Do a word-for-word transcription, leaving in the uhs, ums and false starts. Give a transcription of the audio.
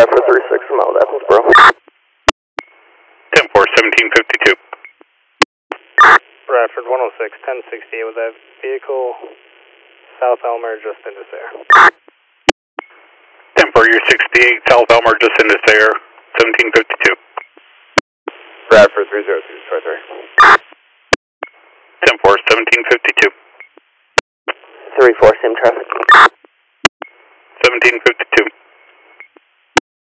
Bradford three six, I'm out with Athensboro. ten four, seventeen fifty-two. Bradford one oh six, ten sixty-eight with that vehicle, South Elmer, just into Sayre. ten four, you're sixty-eight, South Elmer, just into Sayre, seventeen fifty-two. Bradford three zero two, Detroit three. ten four, seventeen fifty-two. three four, same traffic. seventeen fifty-two.